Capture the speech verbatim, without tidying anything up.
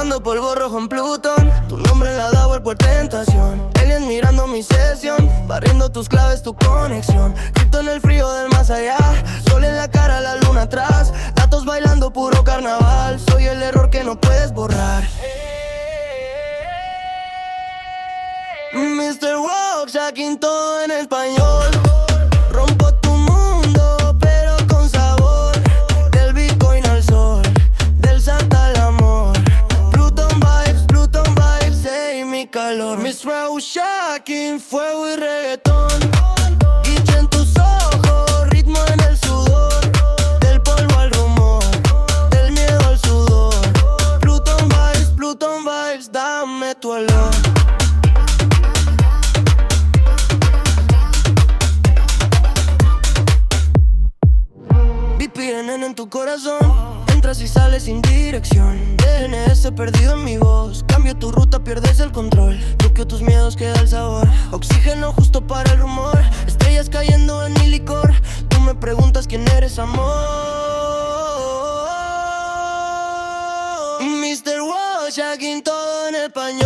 Fumando polvo rojo en Plutón, tu nombre en la Double por tentación. Aliens mirando mi sesión, barriendo tus claves, tu conexión. Cripto en el frío del más allá, sol en la cara, la luna atrás. Gatos bailando puro carnaval, soy el error que no puedes borrar. mister Wax, aquí en todo en español. Rompo tu mundo, pero con sabor. Del Bitcoin al sol, del Santa al amor. Pluton vibes, Pluton vibes, hey, mi calor. mister Wax, aquí en fuego y reggaetón. Guiche en tus ojos, ritmo en el sudor. Del polvo al rumor, del miedo al sudor. Pluton vibes, Pluton vibes, dame tu olor. En tu corazón, entras y sales sin dirección. D N S perdido en mi voz, cambio tu ruta, pierdes el control. Bloqueo tus miedos, queda el sabor. Oxígeno justo para el rumor. Estrellas cayendo en mi licor. Tú me preguntas quién eres, amor. mister Wash, aquí en todo en español.